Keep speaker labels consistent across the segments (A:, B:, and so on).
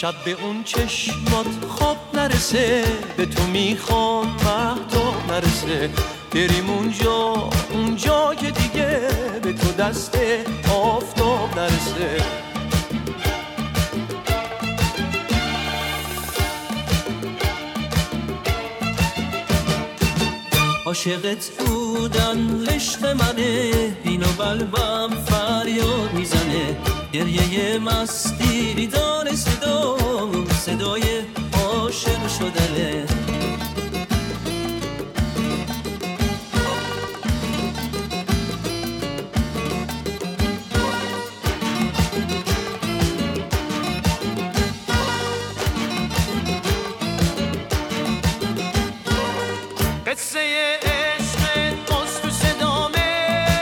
A: شب به اون چشمات خواب نرسه، به تو میخوام مهتاب نرسه، بریم اونجا که دیگه به تو دست آفتاب نرسه. عاشقت بودن عشق منه، اینو قلبم فریاد میزنه، گریه مستی بیدار صدای عاشق شدنه. قصه عشق باز تو صدامه،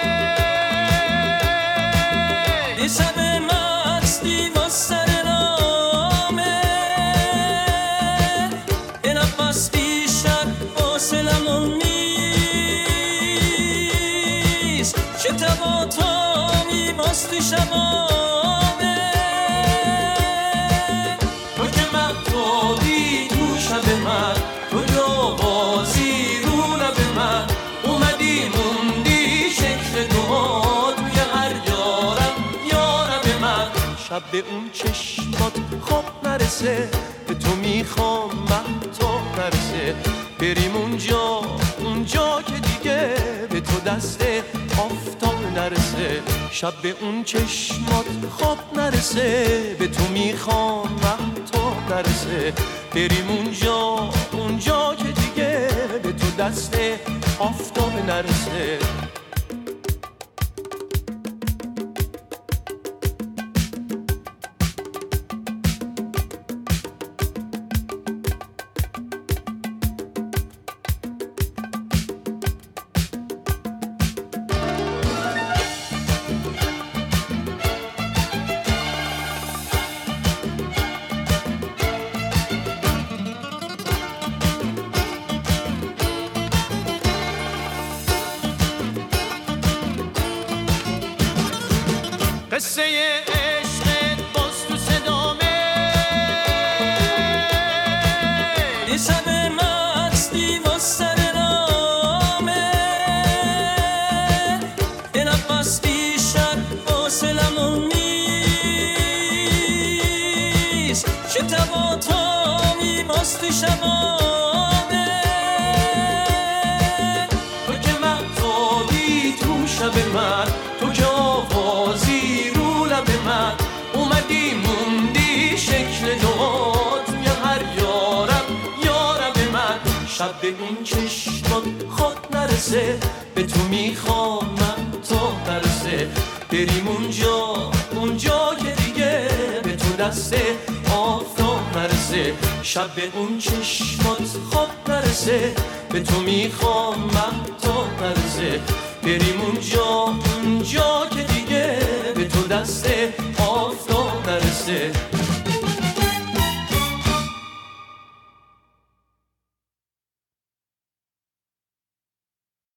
A: یه شب مستی با سر نامه، یه نفس بیشتر فاصلمون نیست، چه تباتامی باز تو شبامه، تو که مهتابی تو شب من، تو جوازی اومدی موندی شکل تو توی هر یارم من. شب به اون چشمات خواب نرسه، به تو میخوام مهتاب نرسه، بریم اونجا که دیگه به تو دست آفتاب نرسه. شب به اون چشمات خواب نرسه، به تو میخوام مهتاب نرسه، بریم اونجا که دیگه به تو دست آفتاب نرسه. قصه عشق باز تو صدامه، یه شب مستی با سر نامه، یه نفس بیشتر فاصلمون نیست، چه تباتامی باز تو شبامه، تو که مهتابی تو شب من، تو که آوازی رو لب من، اومدی موندی شکل دوات توی هر یارم من. شب به این چشمات خواب نرسه، به تو میخوام مهتاب نرسه، بریم اونجا که دیگه به تو دست آفتاب نرسه. شب به اون چشمات خواب نرسه، به تو میخوام مهتاب نرسه، بریم اونجا که دیگه به تو دست آفتاب نرسه.